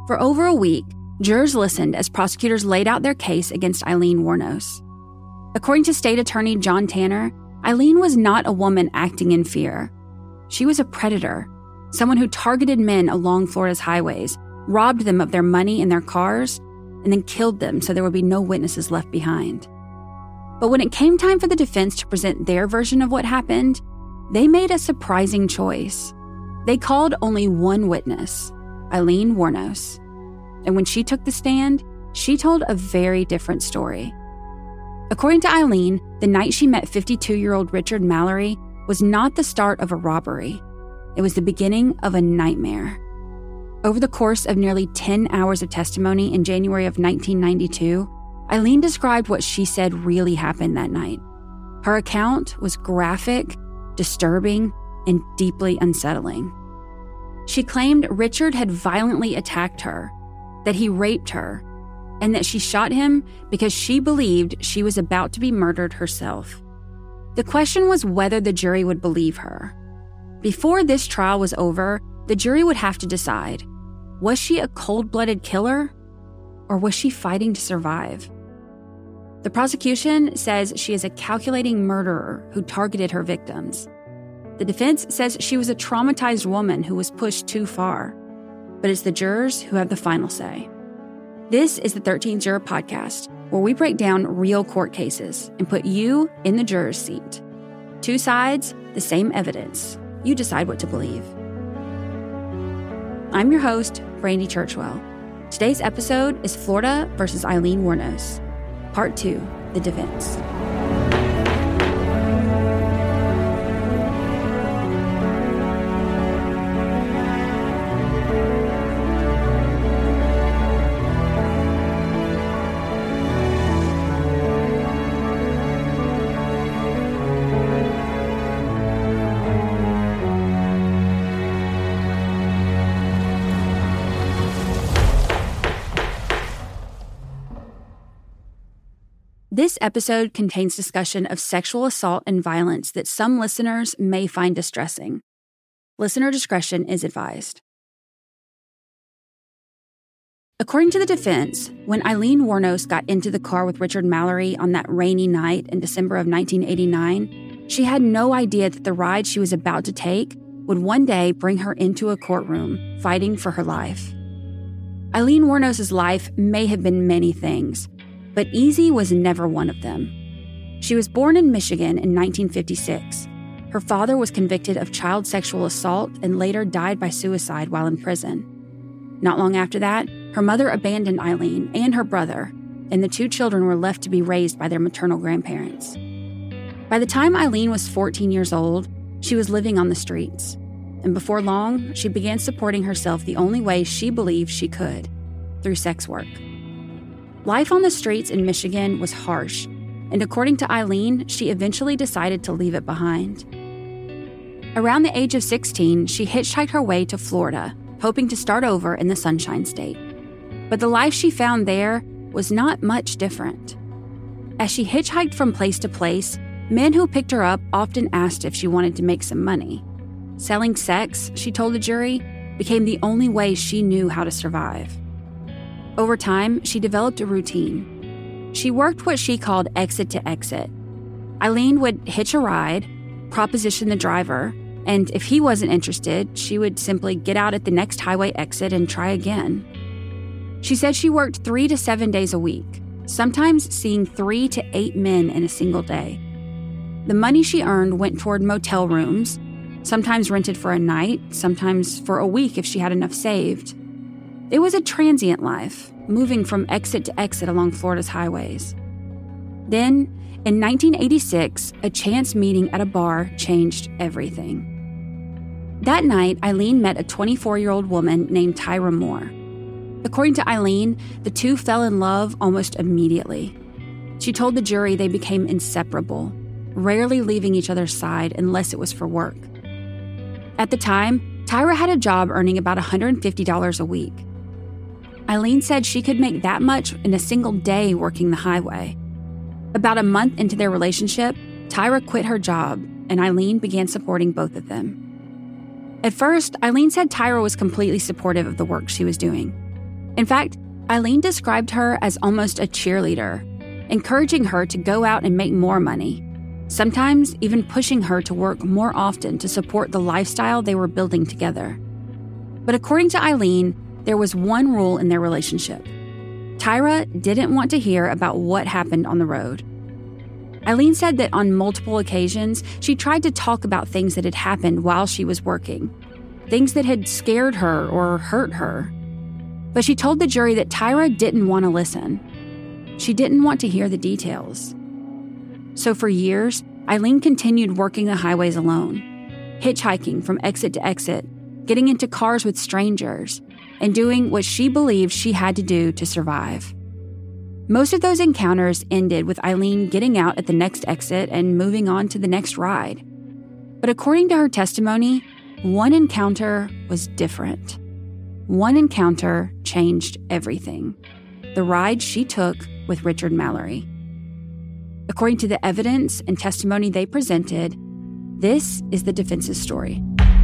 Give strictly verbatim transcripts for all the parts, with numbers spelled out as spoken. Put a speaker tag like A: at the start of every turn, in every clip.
A: For over a week, jurors listened as prosecutors laid out their case against Aileen Wuornos. According to State Attorney John Tanner, Aileen was not a woman acting in fear. She was a predator, someone who targeted men along Florida's highways, robbed them of their money and their cars, and then killed them so there would be no witnesses left behind. But when it came time for the defense to present their version of what happened, they made a surprising choice. They called only one witness, Aileen Wuornos. And when she took the stand, she told a very different story. According to Aileen, the night she met fifty-two-year-old Richard Mallory was not the start of a robbery. It was the beginning of a nightmare. Over the course of nearly ten hours of testimony in January of nineteen ninety-two, Aileen described what she said really happened that night. Her account was graphic, disturbing, and deeply unsettling. She claimed Richard had violently attacked her, that he raped her, and that she shot him because she believed she was about to be murdered herself. The question was whether the jury would believe her. Before this trial was over, the jury would have to decide, was she a cold-blooded killer, or was she fighting to survive? The prosecution says she is a calculating murderer who targeted her victims. The defense says she was a traumatized woman who was pushed too far. But it's the jurors who have the final say. This is the thirteenth Juror Podcast, where we break down real court cases and put you in the juror's seat. Two sides, the same evidence. You decide what to believe. I'm your host, Brandy Churchwell. Today's episode is Florida versus Aileen Wuornos. Part two, the defense. This episode contains discussion of sexual assault and violence that some listeners may find distressing. Listener discretion is advised. According to the defense, when Aileen Wuornos got into the car with Richard Mallory on that rainy night in December of nineteen eighty-nine, she had no idea that the ride she was about to take would one day bring her into a courtroom fighting for her life. Aileen Wuornos' life may have been many things, but easy was never one of them. She was born in Michigan in nineteen fifty-six. Her father was convicted of child sexual assault and later died by suicide while in prison. Not long after that, her mother abandoned Aileen and her brother, and the two children were left to be raised by their maternal grandparents. By the time Aileen was fourteen years old, she was living on the streets. And before long, she began supporting herself the only way she believed she could, through sex work. Life on the streets in Michigan was harsh, and according to Aileen, she eventually decided to leave it behind. Around the age of sixteen, she hitchhiked her way to Florida, hoping to start over in the Sunshine State. But the life she found there was not much different. As she hitchhiked from place to place, men who picked her up often asked if she wanted to make some money. Selling sex, she told the jury, became the only way she knew how to survive. Over time, she developed a routine. She worked what she called exit to exit. Aileen would hitch a ride, proposition the driver, and if he wasn't interested, she would simply get out at the next highway exit and try again. She said she worked three to seven days a week, sometimes seeing three to eight men in a single day. The money she earned went toward motel rooms, sometimes rented for a night, sometimes for a week if she had enough saved. It was a transient life, moving from exit to exit along Florida's highways. Then, in nineteen eighty-six, a chance meeting at a bar changed everything. That night, Aileen met a twenty-four-year-old woman named Tyra Moore. According to Aileen, the two fell in love almost immediately. She told the jury they became inseparable, rarely leaving each other's side unless it was for work. At the time, Tyra had a job earning about one hundred fifty dollars a week. Aileen said she could make that much in a single day working the highway. About a month into their relationship, Tyra quit her job, and Aileen began supporting both of them. At first, Aileen said Tyra was completely supportive of the work she was doing. In fact, Eileen described her as almost a cheerleader, encouraging her to go out and make more money, sometimes even pushing her to work more often to support the lifestyle they were building together. But according to Eileen, there was one rule in their relationship. Tyra didn't want to hear about what happened on the road. Eileen said that on multiple occasions, she tried to talk about things that had happened while she was working, things that had scared her or hurt her. But she told the jury that Tyra didn't want to listen. She didn't want to hear the details. So for years, Eileen continued working the highways alone, hitchhiking from exit to exit, getting into cars with strangers, and doing what she believed she had to do to survive. Most of those encounters ended with Eileen getting out at the next exit and moving on to the next ride. But according to her testimony, one encounter was different. One encounter changed everything. The ride she took with Richard Mallory. According to the evidence and testimony they presented, this is the defense's story.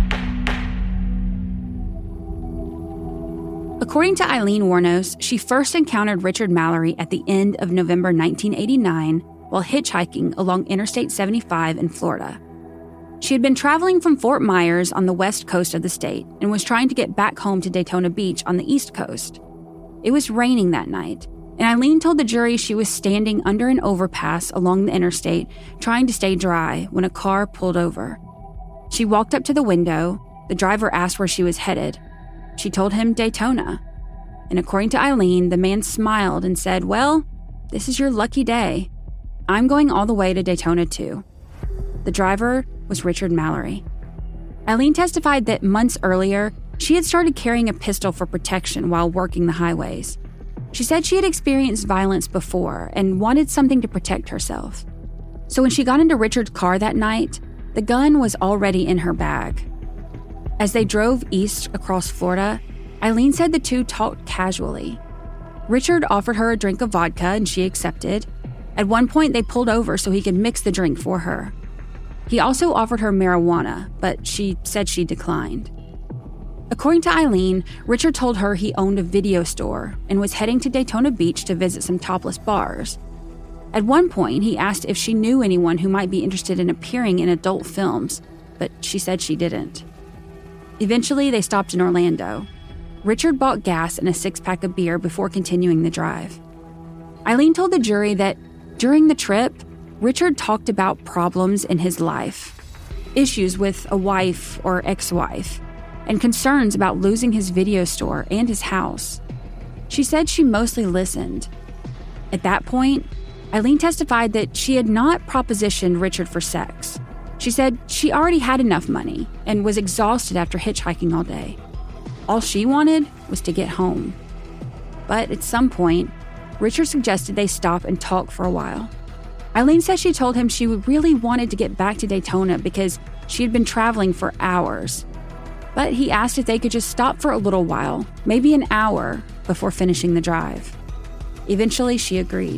A: According to Eileen Wuornos, she first encountered Richard Mallory at the end of November nineteen eighty-nine while hitchhiking along Interstate seventy-five in Florida. She had been traveling from Fort Myers on the west coast of the state and was trying to get back home to Daytona Beach on the east coast. It was raining that night, and Eileen told the jury she was standing under an overpass along the interstate trying to stay dry when a car pulled over. She walked up to the window. The driver asked where she was headed. She told him Daytona. And according to Eileen, the man smiled and said, "Well, this is your lucky day. I'm going all the way to Daytona too." The driver was Richard Mallory. Eileen testified that months earlier, she had started carrying a pistol for protection while working the highways. She said she had experienced violence before and wanted something to protect herself. So when she got into Richard's car that night, the gun was already in her bag. As they drove east across Florida, Eileen said the two talked casually. Richard offered her a drink of vodka and she accepted. At one point, they pulled over so he could mix the drink for her. He also offered her marijuana, but she said she declined. According to Eileen, Richard told her he owned a video store and was heading to Daytona Beach to visit some topless bars. At one point, he asked if she knew anyone who might be interested in appearing in adult films, but she said she didn't. Eventually, they stopped in Orlando. Richard bought gas and a six-pack of beer before continuing the drive. Eileen told the jury that during the trip, Richard talked about problems in his life, issues with a wife or ex-wife, and concerns about losing his video store and his house. She said she mostly listened. At that point, Eileen testified that she had not propositioned Richard for sex. She said she already had enough money and was exhausted after hitchhiking all day. All she wanted was to get home. But at some point, Richard suggested they stop and talk for a while. Eileen says she told him she really wanted to get back to Daytona because she had been traveling for hours. But he asked if they could just stop for a little while, maybe an hour, before finishing the drive. Eventually, she agreed.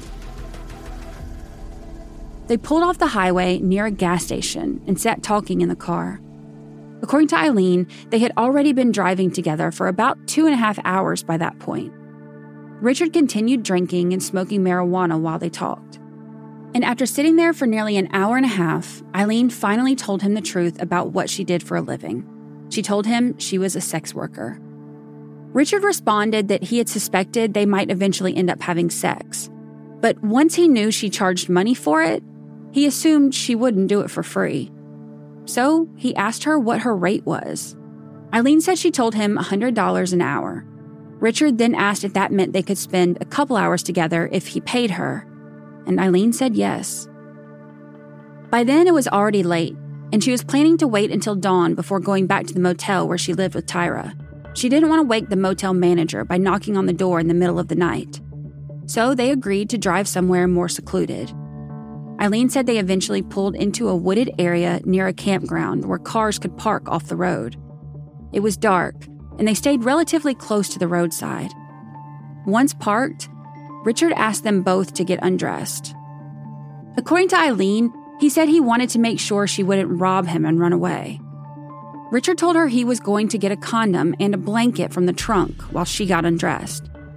A: They pulled off the highway near a gas station and sat talking in the car. According to Eileen, they had already been driving together for about two and a half hours by that point. Richard continued drinking and smoking marijuana while they talked. And after sitting there for nearly an hour and a half, Eileen finally told him the truth about what she did for a living. She told him she was a sex worker. Richard responded that he had suspected they might eventually end up having sex. But once he knew she charged money for it, he assumed she wouldn't do it for free. So he asked her what her rate was. Eileen said she told him one hundred dollars an hour. Richard then asked if that meant they could spend a couple hours together if he paid her, and Eileen said yes. By then it was already late, and she was planning to wait until dawn before going back to the motel where she lived with Tyra. She didn't want to wake the motel manager by knocking on the door in the middle of the night. So they agreed to drive somewhere more secluded. Eileen said they eventually pulled into a wooded area near a campground where cars could park off the road. It was dark, and they stayed relatively close to the roadside. Once parked, Richard asked them both to get undressed. According to Eileen, he said he wanted to make sure she wouldn't rob him and run away. Richard told her he was going to get a condom and a blanket from the trunk while she got undressed.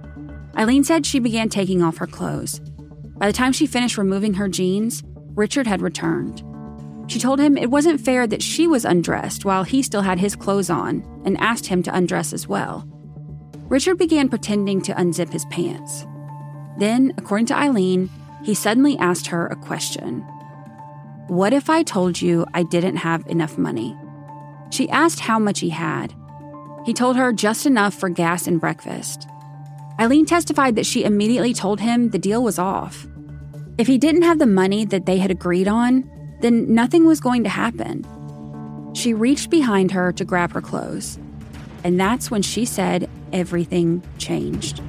A: Eileen said she began taking off her clothes. By the time she finished removing her jeans, Richard had returned. She told him it wasn't fair that she was undressed while he still had his clothes on, and asked him to undress as well. Richard began pretending to unzip his pants. Then, according to Eileen, he suddenly asked her a question. "What if I told you I didn't have enough money?" She asked how much he had. He told her just enough for gas and breakfast. Eileen testified that she immediately told him the deal was off. If he didn't have the money that they had agreed on, then nothing was going to happen. She reached behind her to grab her clothes, and that's when she said everything changed.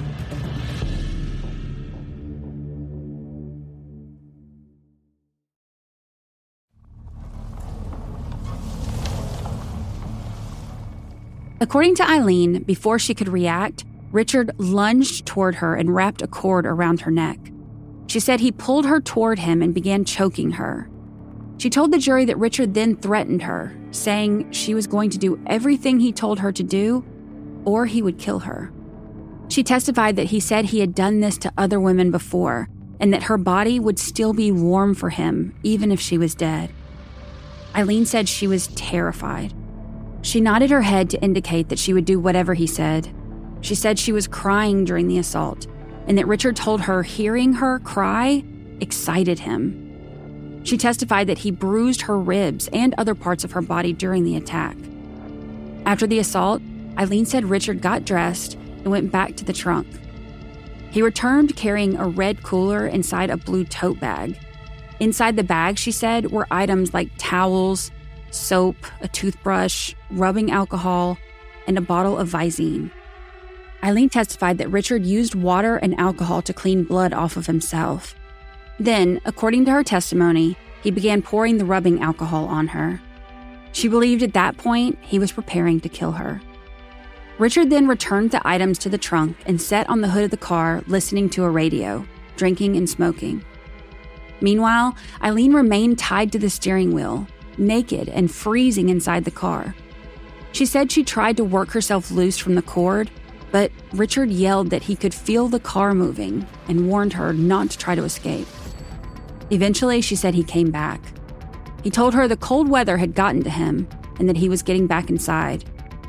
A: According to Eileen, before she could react, Richard lunged toward her and wrapped a cord around her neck. She said he pulled her toward him and began choking her. She told the jury that Richard then threatened her, saying she was going to do everything he told her to do, or he would kill her. She testified that he said he had done this to other women before, and that her body would still be warm for him, even if she was dead. Eileen said she was terrified. She nodded her head to indicate that she would do whatever he said. She said she was crying during the assault, and that Richard told her hearing her cry excited him. She testified that he bruised her ribs and other parts of her body during the attack. After the assault, Eileen said Richard got dressed and went back to the trunk. He returned carrying a red cooler inside a blue tote bag. Inside the bag, she said, were items like towels, soap, a toothbrush, rubbing alcohol, and a bottle of Visine. Eileen testified that Richard used water and alcohol to clean blood off of himself. Then, according to her testimony, he began pouring the rubbing alcohol on her. She believed at that point he was preparing to kill her. Richard then returned the items to the trunk and sat on the hood of the car listening to a radio, drinking and smoking. Meanwhile, Eileen remained tied to the steering wheel, naked and freezing inside the car. She said she tried to work herself loose from the cord, but Richard yelled that he could feel the car moving and warned her not to try to escape. Eventually, she said he came back. He told her the cold weather had gotten to him and that he was getting back inside.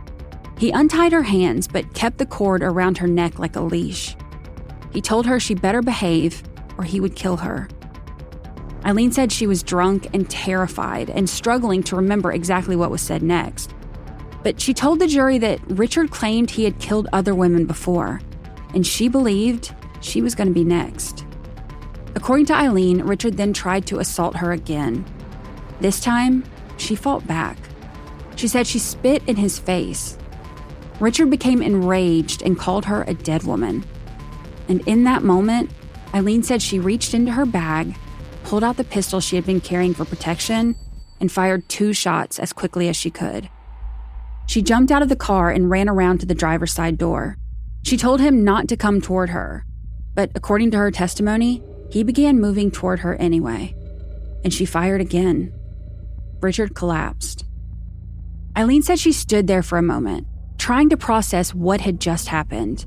A: He untied her hands but kept the cord around her neck like a leash. He told her she better behave or he would kill her. Eileen said she was drunk and terrified and struggling to remember exactly what was said next. But she told the jury that Richard claimed he had killed other women before, and she believed she was going to be next. According to Eileen, Richard then tried to assault her again. This time, she fought back. She said she spit in his face. Richard became enraged and called her a dead woman. And in that moment, Eileen said she reached into her bag, pulled out the pistol she had been carrying for protection, and fired two shots as quickly as she could. She jumped out of the car and ran around to the driver's side door. She told him not to come toward her, but according to her testimony, he began moving toward her anyway, and she fired again. Richard collapsed. Eileen said she stood there for a moment, trying to process what had just happened.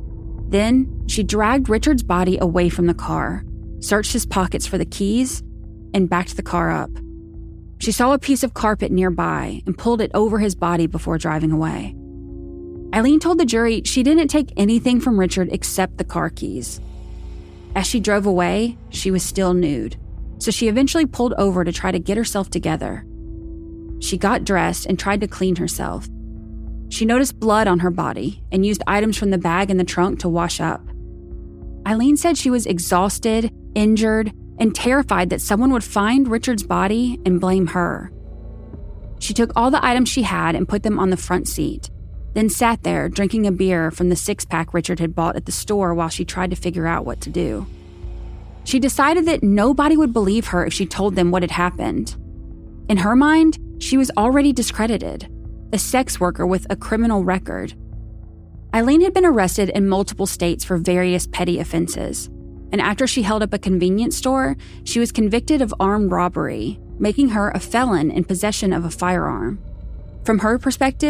A: Then, she dragged Richard's body away from the car, searched his pockets for the keys, and backed the car up. She saw a piece of carpet nearby and pulled it over his body before driving away. Eileen told the jury she didn't take anything from Richard except the car keys. As she drove away, she was still nude, so she eventually pulled over to try to get herself together. She got dressed and tried to clean herself. She noticed blood on her body and used items from the bag in the trunk to wash up. Eileen said she was exhausted, injured, and terrified that someone would find Richard's body and blame her. She took all the items she had and put them on the front seat, then sat there drinking a beer from the six-pack Richard had bought at the store while she tried to figure out what to do. She decided that nobody would believe her if she told them what had happened. In her mind, she was already discredited, a sex worker with a criminal record. Eileen had been arrested in multiple states for various petty offenses, and after she held up a convenience store, she was convicted of armed robbery, making her a felon in possession of a firearm. From her perspective,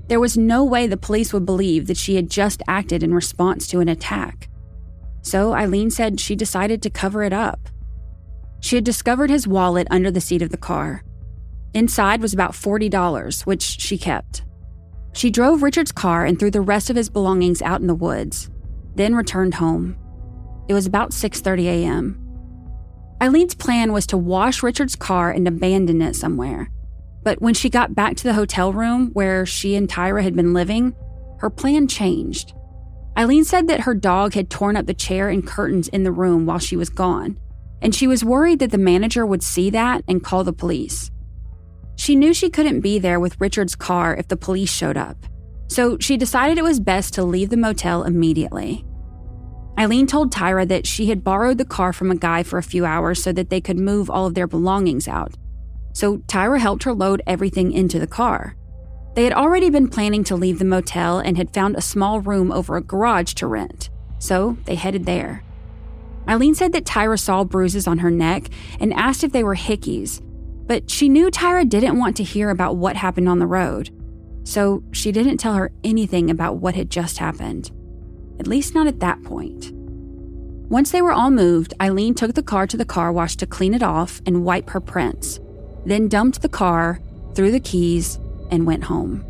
A: There was no way the police would believe that she had just acted in response to an attack. So Eileen said she decided to cover it up. She had discovered his wallet under the seat of the car. Inside was about forty dollars, which she kept. She drove Richard's car and threw the rest of his belongings out in the woods, then returned home. It was about six thirty a.m. Eileen's plan was to wash Richard's car and abandon it somewhere. But when she got back to the hotel room where she and Tyra had been living, her plan changed. Eileen said that her dog had torn up the chair and curtains in the room while she was gone, and she was worried that the manager would see that and call the police. She knew she couldn't be there with Richard's car if the police showed up, so she decided it was best to leave the motel immediately. Eileen told Tyra that she had borrowed the car from a guy for a few hours so that they could move all of their belongings out. So Tyra helped her load everything into the car. They had already been planning to leave the motel and had found a small room over a garage to rent, so they headed there. Eileen said that Tyra saw bruises on her neck and asked if they were hickeys, but she knew Tyra didn't want to hear about what happened on the road, so she didn't tell her anything about what had just happened, at least not at that point. Once they were all moved, Eileen took the car to the car wash to clean it off and wipe her prints, then dumped the car, threw the keys, and went home.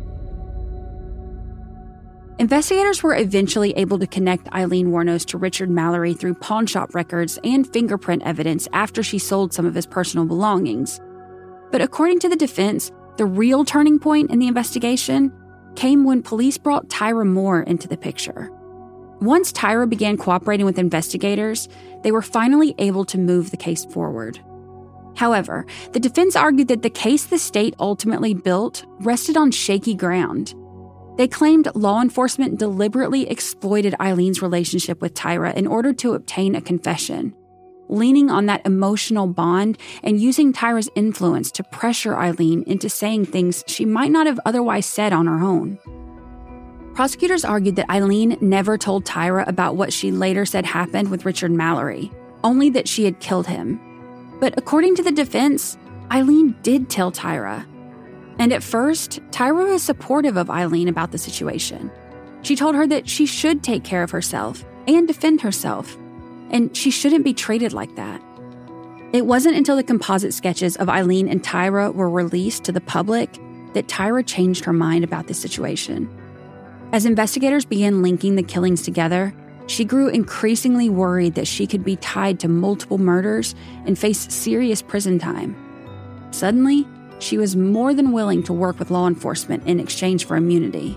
A: Investigators were eventually able to connect Eileen Wuornos to Richard Mallory through pawn shop records and fingerprint evidence after she sold some of his personal belongings. But according to the defense, the real turning point in the investigation came when police brought Tyra Moore into the picture. Once Tyra began cooperating with investigators, they were finally able to move the case forward. However, the defense argued that the case the state ultimately built rested on shaky ground. They claimed law enforcement deliberately exploited Eileen's relationship with Tyra in order to obtain a confession, leaning on that emotional bond and using Tyra's influence to pressure Eileen into saying things she might not have otherwise said on her own. Prosecutors argued that Eileen never told Tyra about what she later said happened with Richard Mallory, only that she had killed him. But according to the defense, Eileen did tell Tyra. And at first, Tyra was supportive of Eileen about the situation. She told her that she should take care of herself and defend herself, and she shouldn't be treated like that. It wasn't until the composite sketches of Eileen and Tyra were released to the public that Tyra changed her mind about the situation. As investigators began linking the killings together, she grew increasingly worried that she could be tied to multiple murders and face serious prison time. Suddenly, she was more than willing to work with law enforcement in exchange for immunity.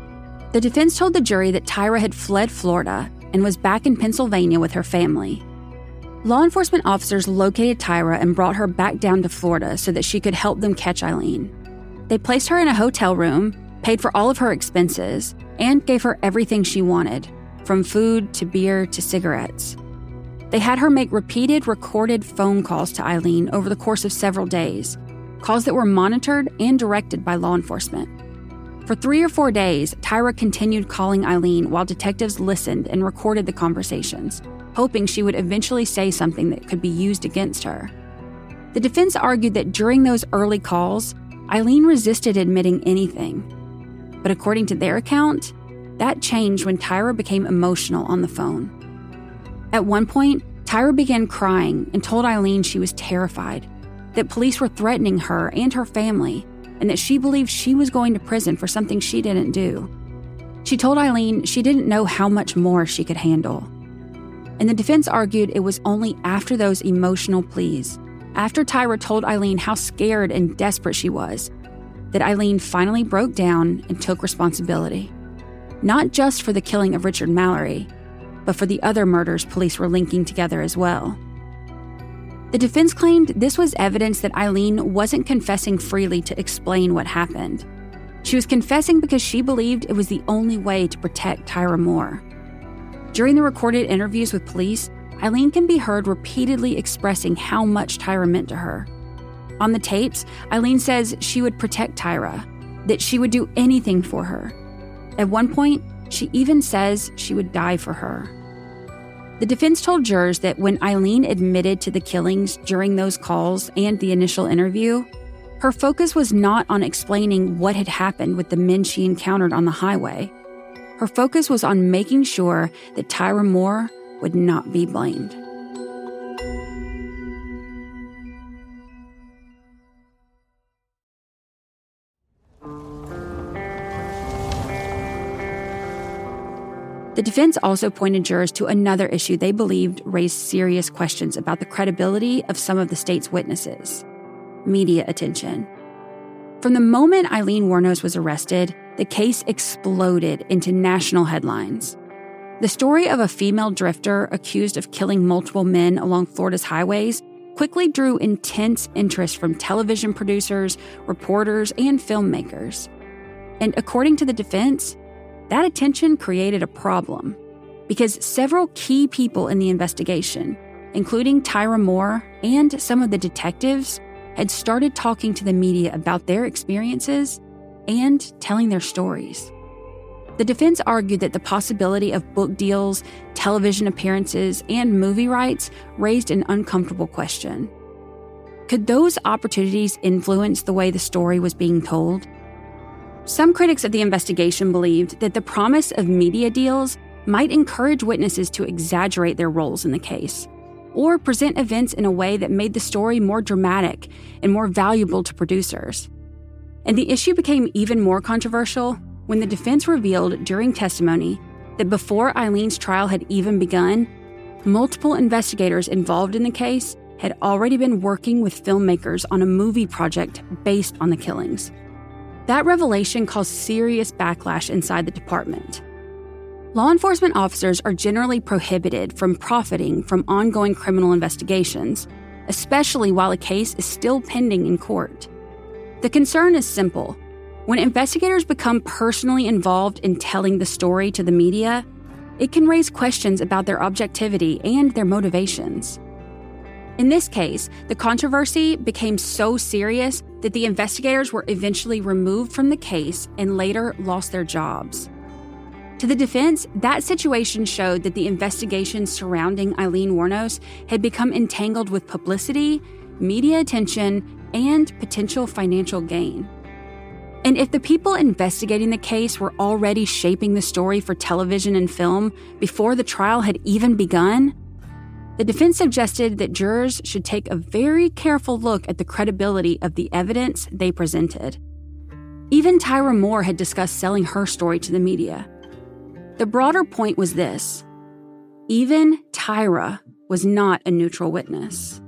A: The defense told the jury that Tyra had fled Florida and was back in Pennsylvania with her family. Law enforcement officers located Tyra and brought her back down to Florida so that she could help them catch Eileen. They placed her in a hotel room, paid for all of her expenses, and gave her everything she wanted, from food to beer to cigarettes. They had her make repeated recorded phone calls to Eileen over the course of several days, calls that were monitored and directed by law enforcement. For three or four days, Tyra continued calling Eileen while detectives listened and recorded the conversations, hoping she would eventually say something that could be used against her. The defense argued that during those early calls, Eileen resisted admitting anything. But according to their account, that changed when Tyra became emotional on the phone. At one point, Tyra began crying and told Eileen she was terrified, that police were threatening her and her family, and that she believed she was going to prison for something she didn't do. She told Eileen she didn't know how much more she could handle. And the defense argued it was only after those emotional pleas, after Tyra told Eileen how scared and desperate she was, that Eileen finally broke down and took responsibility. Not just for the killing of Richard Mallory, but for the other murders police were linking together as well. The defense claimed this was evidence that Eileen wasn't confessing freely to explain what happened. She was confessing because she believed it was the only way to protect Tyra Moore. During the recorded interviews with police, Eileen can be heard repeatedly expressing how much Tyra meant to her. On the tapes, Eileen says she would protect Tyra, that she would do anything for her. At one point, she even says she would die for her. The defense told jurors that when Eileen admitted to the killings during those calls and the initial interview, Her focus was not on explaining what had happened with the men she encountered on the highway. Her focus was on making sure that Tyra Moore would not be blamed. The defense also pointed jurors to another issue they believed raised serious questions about the credibility of some of the state's witnesses: media attention. From the moment Aileen Wuornos was arrested, the case exploded into national headlines. The story of a female drifter accused of killing multiple men along Florida's highways quickly drew intense interest from television producers, reporters, and filmmakers. And according to the defense, that attention created a problem because several key people in the investigation, including Tyra Moore and some of the detectives, had started talking to the media about their experiences and telling their stories. The defense argued that the possibility of book deals, television appearances, and movie rights raised an uncomfortable question. Could those opportunities influence the way the story was being told? Some critics of the investigation believed that the promise of media deals might encourage witnesses to exaggerate their roles in the case, or present events in a way that made the story more dramatic and more valuable to producers. And the issue became even more controversial when the defense revealed during testimony that before Aileen's trial had even begun, multiple investigators involved in the case had already been working with filmmakers on a movie project based on the killings. That revelation caused serious backlash inside the department. Law enforcement officers are generally prohibited from profiting from ongoing criminal investigations, especially while a case is still pending in court. The concern is simple. When investigators become personally involved in telling the story to the media, it can raise questions about their objectivity and their motivations. In this case, the controversy became so serious that the investigators were eventually removed from the case and later lost their jobs. To the defense, that situation showed that the investigation surrounding Aileen Wuornos had become entangled with publicity, media attention, and potential financial gain. And if the people investigating the case were already shaping the story for television and film before the trial had even begun, the defense suggested that jurors should take a very careful look at the credibility of the evidence they presented. Even Tyra Moore had discussed selling her story to the media. The broader point was this: even Tyra was not a neutral witness.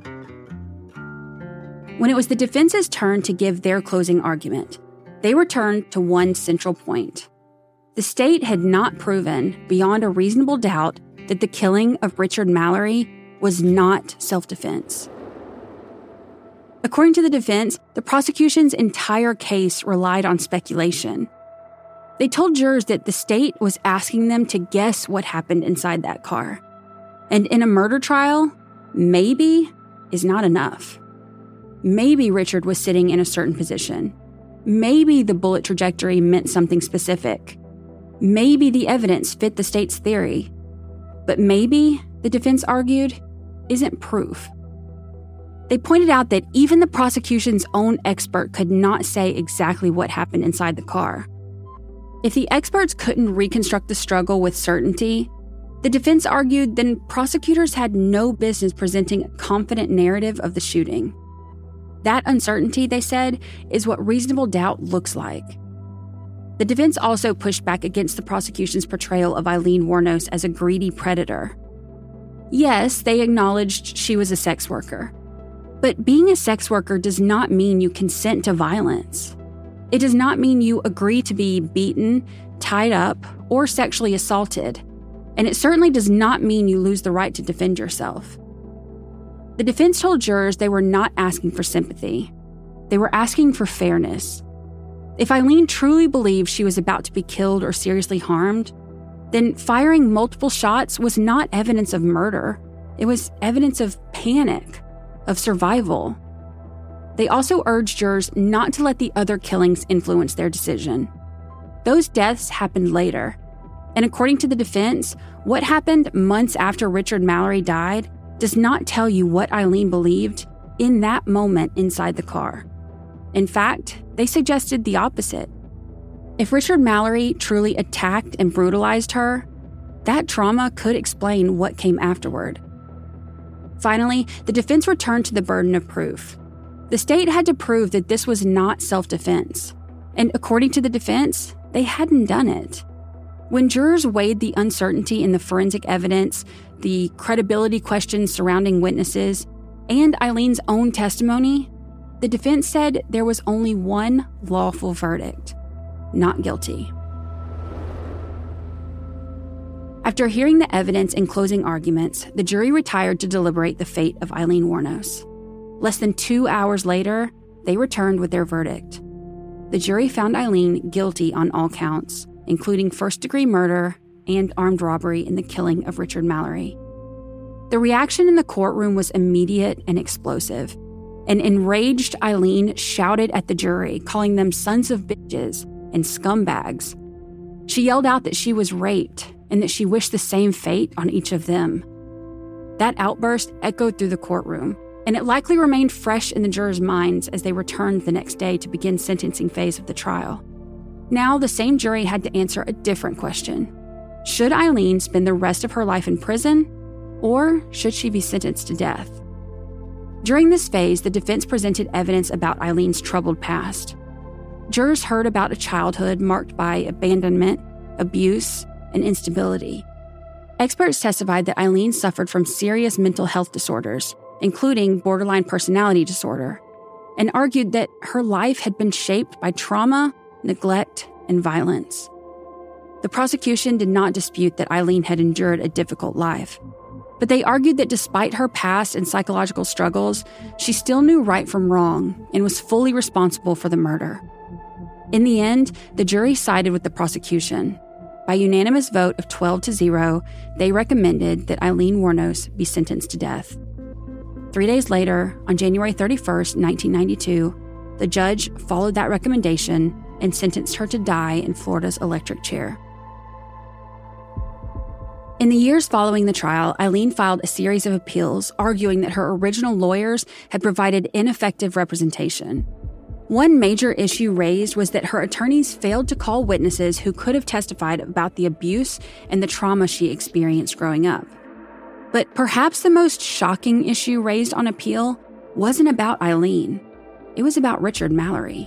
A: When it was the defense's turn to give their closing argument, they returned to one central point. The state had not proven, beyond a reasonable doubt, that the killing of Richard Mallory was not self-defense. According to the defense, the prosecution's entire case relied on speculation. They told jurors that the state was asking them to guess what happened inside that car. And in a murder trial, maybe is not enough. Maybe Richard was sitting in a certain position. Maybe the bullet trajectory meant something specific. Maybe the evidence fit the state's theory. But maybe, the defense argued, isn't proof. They pointed out that even the prosecution's own expert could not say exactly what happened inside the car. If the experts couldn't reconstruct the struggle with certainty, the defense argued then prosecutors had no business presenting a confident narrative of the shooting. That uncertainty, they said, is what reasonable doubt looks like. The defense also pushed back against the prosecution's portrayal of Aileen Wuornos as a greedy predator. Yes, they acknowledged she was a sex worker. But being a sex worker does not mean you consent to violence. It does not mean you agree to be beaten, tied up, or sexually assaulted. And it certainly does not mean you lose the right to defend yourself. The defense told jurors they were not asking for sympathy. They were asking for fairness. If Aileen truly believed she was about to be killed or seriously harmed, then firing multiple shots was not evidence of murder. It was evidence of panic, of survival. They also urged jurors not to let the other killings influence their decision. Those deaths happened later. And according to the defense, what happened months after Richard Mallory died does not tell you what Aileen believed in that moment inside the car. In fact, they suggested the opposite. If Richard Mallory truly attacked and brutalized her, that trauma could explain what came afterward. Finally, the defense returned to the burden of proof. The state had to prove that this was not self-defense. And according to the defense, they hadn't done it. When jurors weighed the uncertainty in the forensic evidence, the credibility questions surrounding witnesses, and Eileen's own testimony, the defense said there was only one lawful verdict: not guilty. After hearing the evidence and closing arguments, the jury retired to deliberate the fate of Aileen Wuornos. Less than two hours later, they returned with their verdict. The jury found Aileen guilty on all counts, including first-degree murder and armed robbery in the killing of Richard Mallory. The reaction in the courtroom was immediate and explosive. An enraged Aileen shouted at the jury, calling them sons of bitches and scumbags. She yelled out that she was raped and that she wished the same fate on each of them. That outburst echoed through the courtroom, and it likely remained fresh in the jurors' minds as they returned the next day to begin sentencing phase of the trial. Now, the same jury had to answer a different question. Should Aileen spend the rest of her life in prison, or should she be sentenced to death? During this phase, the defense presented evidence about Eileen's troubled past. Jurors heard about a childhood marked by abandonment, abuse, and instability. Experts testified that Aileen suffered from serious mental health disorders, including borderline personality disorder, and argued that her life had been shaped by trauma, neglect, and violence. The prosecution did not dispute that Aileen had endured a difficult life, but they argued that despite her past and psychological struggles, she still knew right from wrong and was fully responsible for the murder. In the end, the jury sided with the prosecution. By unanimous vote of twelve to zero, they recommended that Aileen Wuornos be sentenced to death. Three days later, on January thirty-first, nineteen ninety-two, the judge followed that recommendation and sentenced her to die in Florida's electric chair. In the years following the trial, Aileen filed a series of appeals arguing that her original lawyers had provided ineffective representation. One major issue raised was that her attorneys failed to call witnesses who could have testified about the abuse and the trauma she experienced growing up. But perhaps the most shocking issue raised on appeal wasn't about Aileen. It was about Richard Mallory.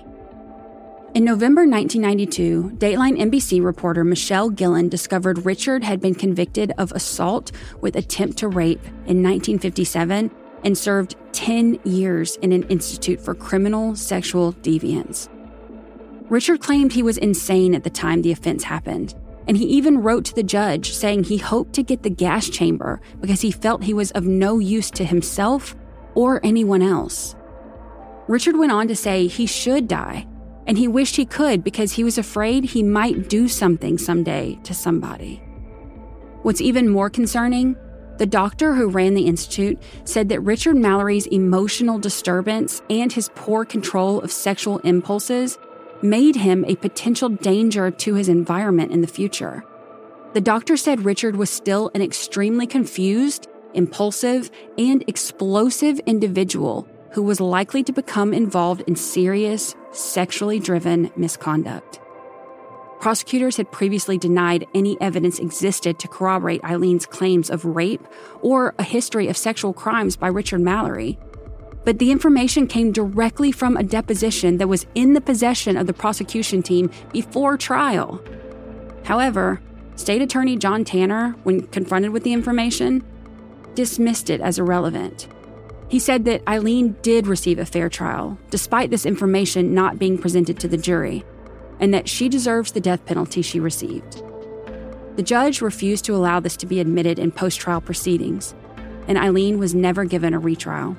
A: In November nineteen ninety-two, Dateline N B C reporter Michelle Gillen discovered Richard had been convicted of assault with attempt to rape in nineteen fifty-seven and served ten years in an institute for criminal sexual deviance. Richard claimed he was insane at the time the offense happened, and he even wrote to the judge saying he hoped to get the gas chamber because he felt he was of no use to himself or anyone else. Richard went on to say he should die, and he wished he could because he was afraid he might do something someday to somebody. What's even more concerning, the doctor who ran the institute said that Richard Mallory's emotional disturbance and his poor control of sexual impulses made him a potential danger to his environment in the future. The doctor said Richard was still an extremely confused, impulsive, and explosive individual who was likely to become involved in serious, sexually driven misconduct. Prosecutors had previously denied any evidence existed to corroborate Eileen's claims of rape or a history of sexual crimes by Richard Mallory. But the information came directly from a deposition that was in the possession of the prosecution team before trial. However, State Attorney John Tanner, when confronted with the information, dismissed it as irrelevant. He said that Aileen did receive a fair trial, despite this information not being presented to the jury, and that she deserves the death penalty she received. The judge refused to allow this to be admitted in post-trial proceedings, and Aileen was never given a retrial.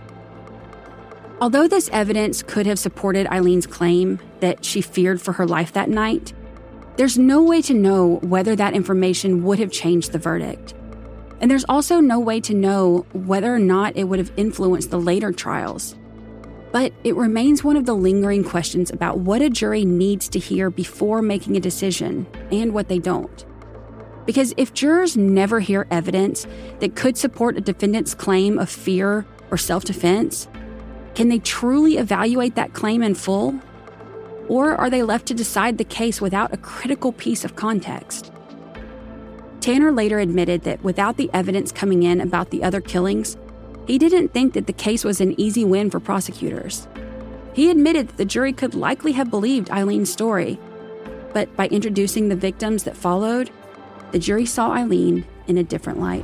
A: Although this evidence could have supported Eileen's claim that she feared for her life that night, there's no way to know whether that information would have changed the verdict. And there's also no way to know whether or not it would have influenced the later trials. But it remains one of the lingering questions about what a jury needs to hear before making a decision and what they don't. Because if jurors never hear evidence that could support a defendant's claim of fear or self-defense, Can they truly evaluate that claim in full? Or are they left to decide the case without a critical piece of context? Tanner later admitted that without the evidence coming in about the other killings, he didn't think that the case was an easy win for prosecutors. He admitted that the jury could likely have believed Eileen's story, but by introducing the victims that followed, the jury saw Eileen in a different light.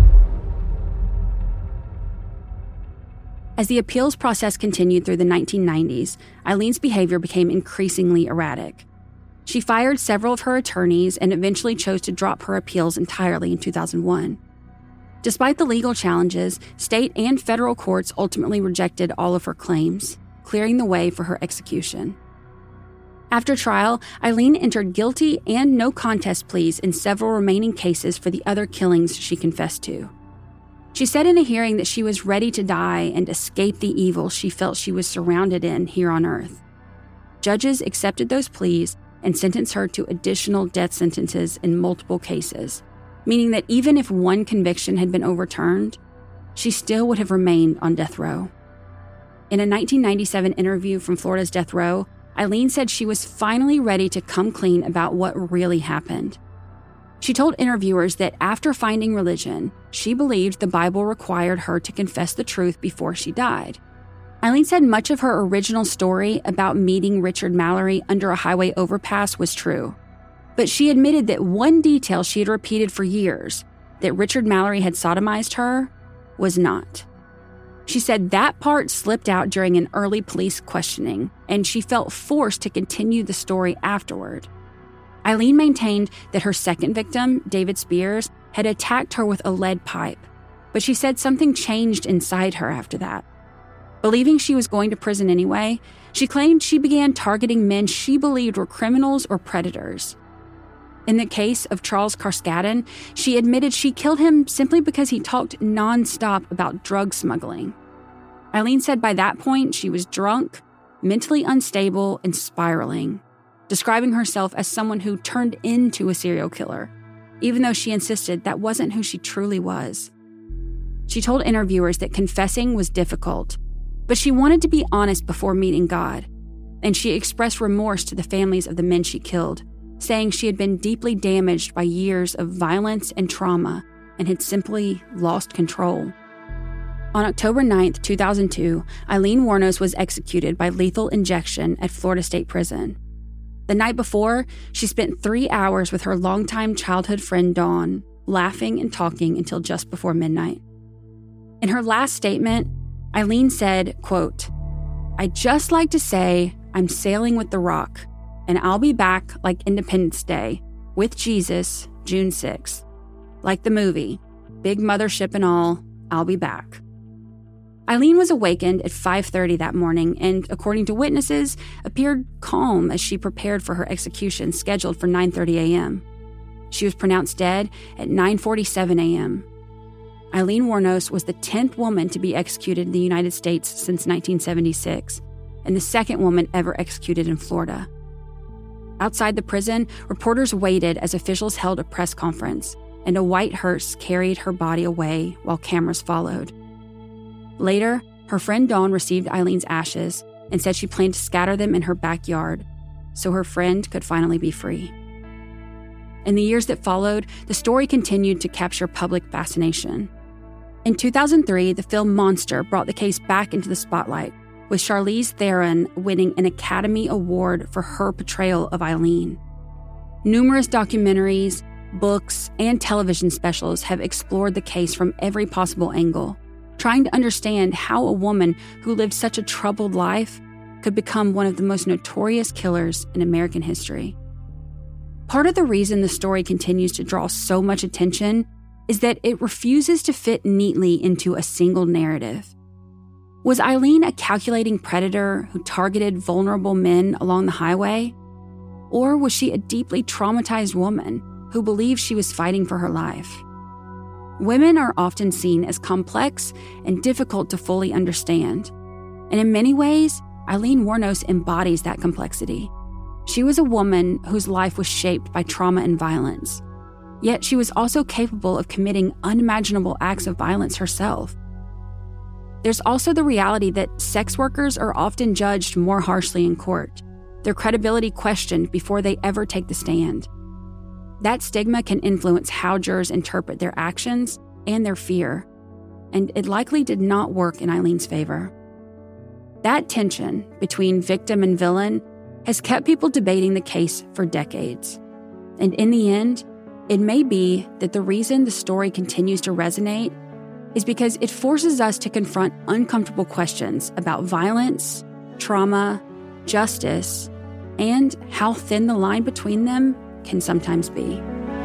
A: As the appeals process continued through the nineteen nineties, Eileen's behavior became increasingly erratic. She fired several of her attorneys and eventually chose to drop her appeals entirely in two thousand one. Despite the legal challenges, state and federal courts ultimately rejected all of her claims, clearing the way for her execution. After trial, Eileen entered guilty and no contest pleas in several remaining cases for the other killings she confessed to. She said in a hearing that she was ready to die and escape the evil she felt she was surrounded in here on Earth. Judges accepted those pleas and sentenced her to additional death sentences in multiple cases, meaning that even if one conviction had been overturned, she still would have remained on death row. In a nineteen ninety-seven interview from Florida's death row, Eileen said she was finally ready to come clean about what really happened. She told interviewers that after finding religion, she believed the Bible required her to confess the truth before she died. Eileen said much of her original story about meeting Richard Mallory under a highway overpass was true. But she admitted that one detail she had repeated for years, that Richard Mallory had sodomized her, was not. She said that part slipped out during an early police questioning, and she felt forced to continue the story afterward. Eileen maintained that her second victim, David Spears, had attacked her with a lead pipe, but she said something changed inside her after that. Believing she was going to prison anyway, she claimed she began targeting men she believed were criminals or predators. In the case of Charles Carskadden, she admitted she killed him simply because he talked nonstop about drug smuggling. Eileen said by that point she was drunk, mentally unstable, and spiraling, describing herself as someone who turned into a serial killer, even though she insisted that wasn't who she truly was. She told interviewers that confessing was difficult, but she wanted to be honest before meeting God, and she expressed remorse to the families of the men she killed, saying she had been deeply damaged by years of violence and trauma and had simply lost control. On October ninth, two thousand two, Eileen Wuornos was executed by lethal injection at Florida State Prison. The night before, she spent three hours with her longtime childhood friend Dawn, laughing and talking until just before midnight. In her last statement, Eileen said, quote, "I'd just like to say I'm sailing with the Rock, and I'll be back like Independence Day, with Jesus, June sixth. Like the movie, big mothership and all, I'll be back." Eileen was awakened at five thirty that morning and, according to witnesses, appeared calm as she prepared for her execution scheduled for nine thirty a.m. She was pronounced dead at nine forty-seven a.m. Eileen Wuornos was the tenth woman to be executed in the United States since nineteen seventy-six, and the second woman ever executed in Florida. Outside the prison, reporters waited as officials held a press conference, and a white hearse carried her body away while cameras followed. Later, her friend Dawn received Eileen's ashes and said she planned to scatter them in her backyard so her friend could finally be free. In the years that followed, the story continued to capture public fascination. In two thousand three, the film Monster brought the case back into the spotlight, with Charlize Theron winning an Academy Award for her portrayal of Eileen. Numerous documentaries, books, and television specials have explored the case from every possible angle, trying to understand how a woman who lived such a troubled life could become one of the most notorious killers in American history. Part of the reason the story continues to draw so much attention is that it refuses to fit neatly into a single narrative. Was Eileen a calculating predator who targeted vulnerable men along the highway? Or was she a deeply traumatized woman who believed she was fighting for her life? Women are often seen as complex and difficult to fully understand. And in many ways, Eileen Wuornos embodies that complexity. She was a woman whose life was shaped by trauma and violence. Yet she was also capable of committing unimaginable acts of violence herself. There's also the reality that sex workers are often judged more harshly in court, their credibility questioned before they ever take the stand. That stigma can influence how jurors interpret their actions and their fear, and it likely did not work in Eileen's favor. That tension between victim and villain has kept people debating the case for decades. And in the end, it may be that the reason the story continues to resonate is because it forces us to confront uncomfortable questions about violence, trauma, justice, and how thin the line between them can sometimes be.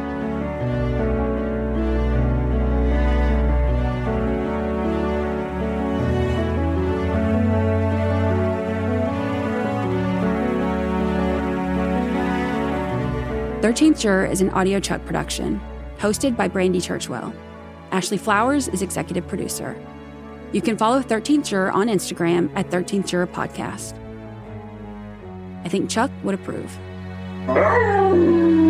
A: thirteenth Juror is an AudioChuck production, hosted by Brandy Churchwell. Ashley Flowers is executive producer. You can follow thirteenth Juror on Instagram at thirteenth Juror Podcast. I think Chuck would approve.